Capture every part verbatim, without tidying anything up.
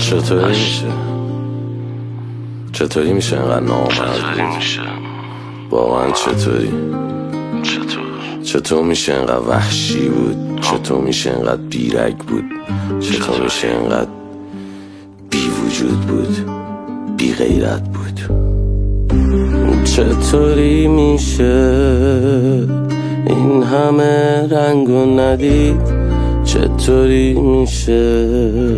چطوری میشه چطوری میشه اینقدر نامرد بود؟ واقعا چطوری چطور چطور میشه اینقدر وحشی بود؟ چطور میشه اینقدر بیرگ بود؟ چطور میشه اینقدر بی وجود بود؟ بی غیرت بود؟ چطوری میشه این همه رنگو ندید؟ چطوری میشه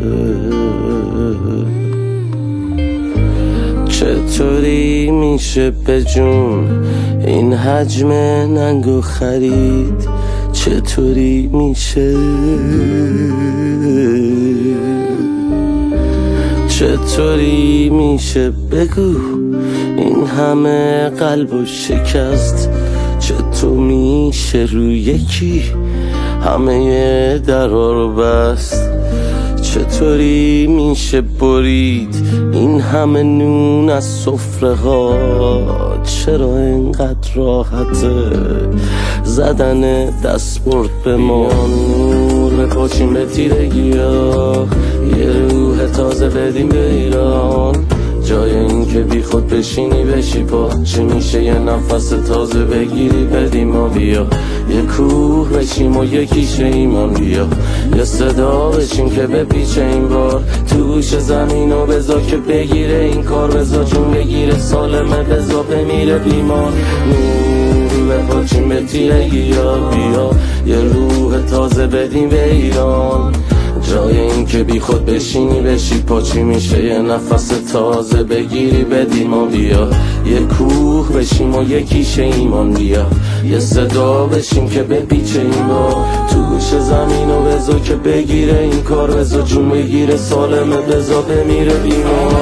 چطوری میشه به جون این حجم ننگو خرید؟ چطوری میشه چطوری میشه بگو این همه قلبو شکست؟ چطور میشه روی یکی همه درها رو بست؟ چطوری میشه برید این همه نون از سفره ها؟ چرا اینقدر راحته زدن دستبرد به ما؟ نور بپاچیم به تیرگی ها، یه روح تازه بدیم به ایران. جای این که بی خود بشینی بشی پا، چی میشه یه نفس تازه بگیری بدیم ما بیا. یه کوه بشیم و یکیشه ایمان بیا، یه صدا بشیم که بپیچه این بار توش زمین و بزا که بگیره این کار. بزا جون بگیره سالمه بزا بمیره بیمار. نور بپاچیم به تیرگی ها، بیا یه روح تازه بدیم به ایران. جای این که بی خود بشینی بشی پا، چی میشه یه نفس تازه بگیری بدیم و بیا. یه کوه بشیم و یکیشه ایمان بیا، یه صدا بشیم که بپیچه این با توش زمین و بزا که بگیره این کار. بزا جون بگیره سالمه بزا بمیره بیمار.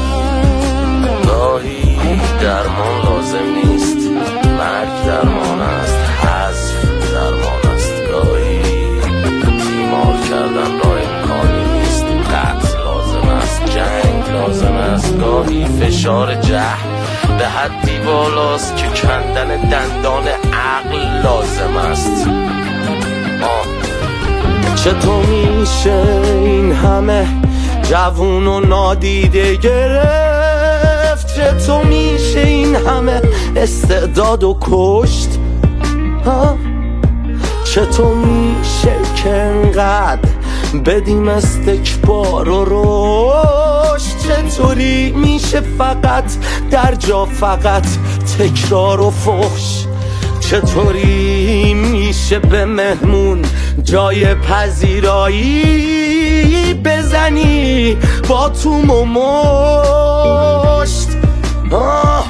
گاهی درمان لازم نیست، مرگ درمان است، حذف درمان است. گاهی بیمار کردن راه امکانی نیست، قتل لازم است، جنگ لازم است. گاهی فشار جهل به حدی بالاست که کندن دندان عقل لازم است. آه. چطور میشه این همه جوون و نادیده گرفت؟ چطور میشه این همه استعداد و کشت؟ آه. چطور میشه که انقدر بدیم استکبار و رشد؟ چطوری میشه فقط در جا فقط تکرار و فحش؟ چطوری میشه به مهمون جای پذیرایی بزنی با توم و مشت؟ آه.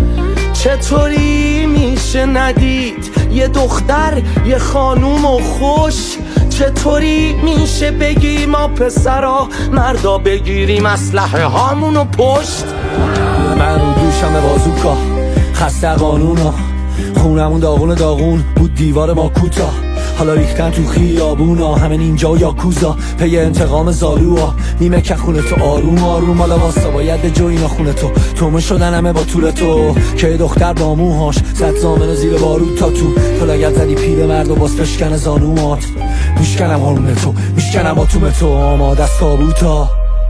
چطوری میشه ندید یه دختر یه خانوم و خوش؟ چطوری میشه بگی ما پسرا مردا بگیریم اسلحه هامونو پشت؟ من رو دوشم بازوکا خسته قانونا، خونمون داغون داغون بود دیوار ما کوتاه. حالا ریختن تو خیابونا همین اینجا یا کوزا، پی انتقام زالوها نیمه که خونه تو آروم آروم. حالا واسه باید به جو اینا خونه تو تومه شدن همه با طول تو که دختر با موهاش زد زامن و زیر بارود تا تو. تو لگت زدی پیر مرد و باز پشکن زانومات، میشکنم هارون تو میشکنم با تومه تو آماده از تابوتا.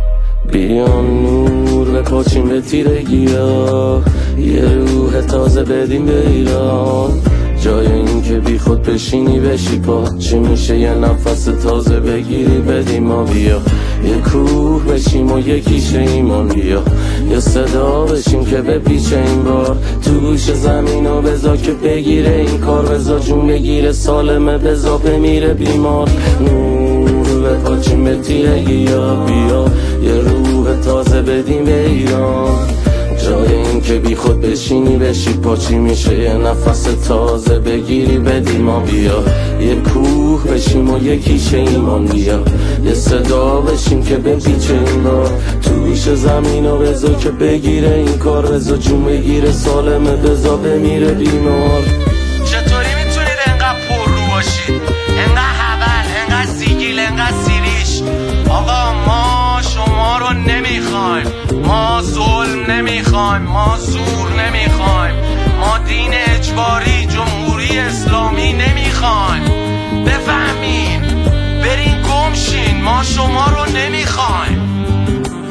بیان نور بپاچیم به تیرگی ها، یه روح تازه بدیم به ایران. جای این که بی خود بشینی بشی پا، چی میشه یه نفس تازه بگیری بدیم ما بیا. یه کوه بشیم و یکیشه ایمان بیا، یه صدا بشیم که بپیچه این بار توش زمین و بزا که بگیره این کار. بزا جون بگیره سالمه بزا بمیره بیمار. نور بپاچیم به تیرگی ها، بیا یه روح تازه بدیم به ایران. جای این که بی خود بشینی بشی پا، چی میشه یه نفس تازه بگیری بدیم ما بیا. یه کوه بشیم و یکیشه ایمان بیا، یه صدا بشیم که بپیچه این بار توش زمین و بزا که بگیره این کار. بزا جون بگیره سالمه بزا بمیره بیمار. چطوری میتونید انقدر پر رو باشید، انقدر حول، انقدر سیگیل، انقدر سیریش؟ آقا ما شما رو نمیخوایم، ما ظلم نمیخوایم، ما زور نمیخوایم، ما دین اجباری جمهوری اسلامی نمیخوایم. بفهمین برین گمشین، ما شما رو نمیخوایم.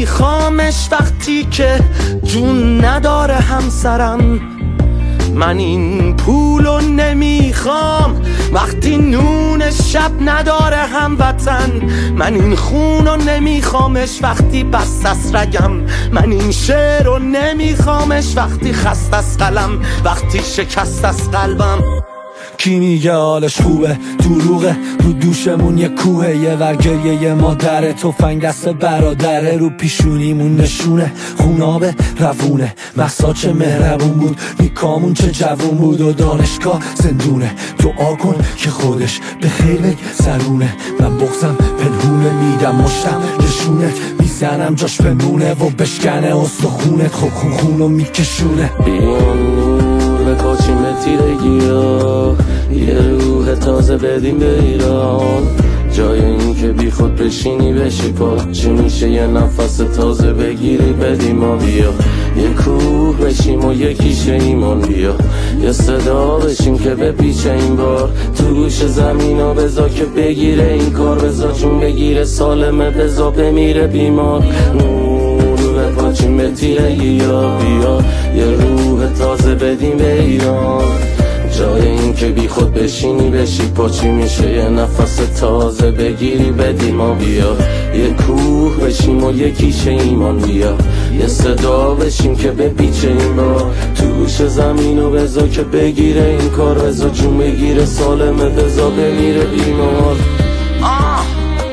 نمیخوامش وقتی که جون نداره همسرم. من این پولو نمیخوام وقتی نون شب نداره هموطن. من این خونو نمیخوامش وقتی بست از رگم. من این شعرو نمیخوامش وقتی خست از قلم، وقتی شکست از قلبم. کی میگه حالش خوبه؟ دروغه، رو دوشمون یه کوهه، یه ورگریه یه مادره، تفنگ دست برادره، رو پیشونیمون نشونه خونابه روونه. محسا چه مهربون بود، میکامون چه جوون بود، و دانشگاه زندونه. دعا کن که خودش به خیر بگذرونه. من بغزم پنهونه، میدم مشتم نشونت، میزنم جاش بمونه و بشکنه استخونت. خب خون خونو میکشونه. بکاشیم به تیرگی ها، یه روح تازه بدیم به ایران. جای این که بی خود بشینی بشی پا، چی میشه یه نفس تازه بگیری بدیم ما. بیا یه کوه بشیم و یکیش ایمان. بیا یه صدا بشیم که بپیچه این بار تو گوش زمین ها. بزا که بگیره این کار، بزا چون بگیره سالمه، بزا بمیره بیمار. بپاچیم به تیرگی ها، بیا یه روح تازه بدیم به ایران. جای این که بی خود بشینی بشی پاچی میشه یه نفس تازه بگیری بدیم ما. بیا یه کوه بشیم و یکیش ایمان. بیا یه صدا بشیم که بپیچه این بار تو گوش زمین و بزا که بگیره این کار، بزا جون بگیره سالمه، بزا بمیره بیمار. آه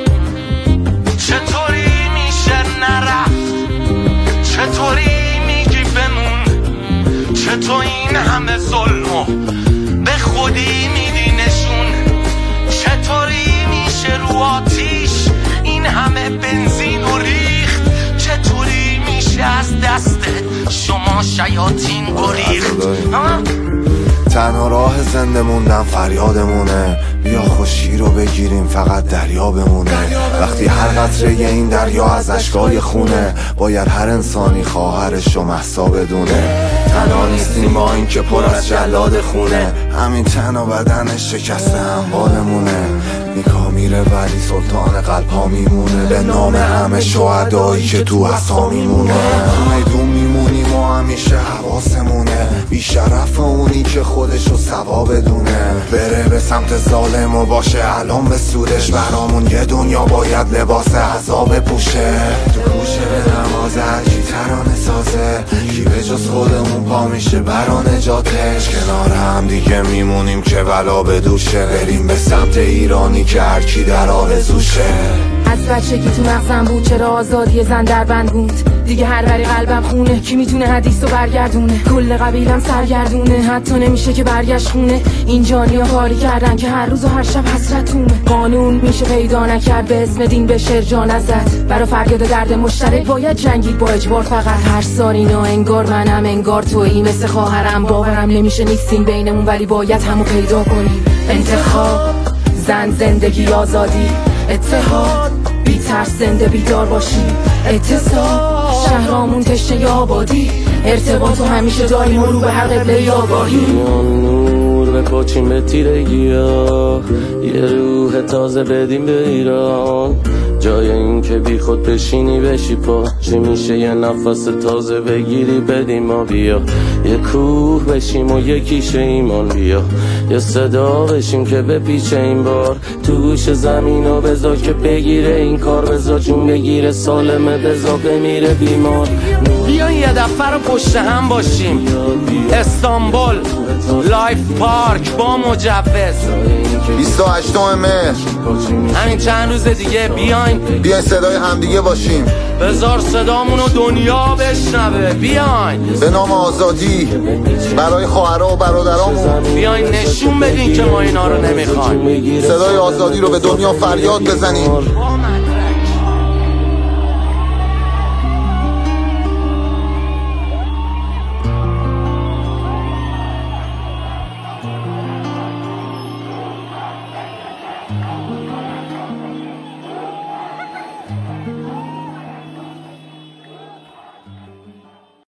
چطوری میشه نرفت؟ چطوری میگی بمون؟ چطور این همه ظلمو به خودی میدی نشون؟ چطوری میشه رو آتیش این همه بنزین و ریخت؟ چطوری میشه از دست شما شیاطین گریخت؟ تنها راه زنده موندن فریادمونه. بیا خوشی رو بگیریم فقط دریا بمونه. وقتی هر قطره این دریا از اشکای خونه، باید هر انسانی خواهرش و مهسا بدونه. تنها نیستیم با این که پر از جلاد خونه، همین تن و بدنش شکسته هموالمونه. نیکا میره ولی سلطان قلب ها میمونه، به نام همه شهدایی که تو عصا میمونه. میدون میمونیم و همیشه حواسمونه، بیشرف اونی که خودشو سوا بدونه. بره به سمت ظالم و باشه الان به سودش، برامون یه دنیا باید لباس عذاب پوشه. تو کوشه به نمازه هرکی ترانه سازه، کی به جز خودمون پا میشه برا نجاتش. کنار هم دیگه میمونیم که بلا به دوشه، بریم به سمت ایرانی که هرکی در آرزوشه. از بچگی تو مغزم بود چرا آزادی زن در بند بود، دیگه هر بری قلبم خونه. کی میتونه حدیث رو برگردونه؟ کل قبیلم سرگردونه، حتی نمیشه که برگشت خونه. این جانیا کاری کردن که هر روز و هر شب حسرتونه. قانون میشه پیدا نکرد به اسم دین بشه جان ازت. برا فریاد درد مشترک باید جنگید با اجبار فقط. هر سال اینا انگار منم انگار تویی، مثل خواهرم باورم نمیشه نیستیم بینمون ولی باید همو پیدا کنیم. انتخاب زن، زندگی، آزادی، اتحاد، بی ترس زنده بیدار باشی. اتصال شهرامون تشنه آبادی، ارتباط و همیشه داریم و رو به هر قبله آگاهی. نور بپاچیم به تیرگی ها، یه روح تازه بدیم به ایران. جای این که بی خود بشینی بشی پا، چی میشه یه نفس تازه بگیری بدیم ما. بیا یه کوه بشیم و یکیش ایمان. بیا یه صدا بشیم که بپیچه این بار تو گوش زمین و بزا که بگیره این کار، بزا جون بگیره سالمه، بزا بمیره بیمار. بیا یه دفعه رو پشت هم باشیم، استانبول لایف پارک با مجوز بیست و هشتم مهر، همین چند روز دیگه بیاین بیاین صدای همدیگه باشیم. بذار صدامونو دنیا بشنوه. بیاین به نام آزادی برای خواهرها و برادرامون، بیاین نشون بدین که ما اینا رو نمیخوایم. صدای آزادی رو به دنیا فریاد بزنیم.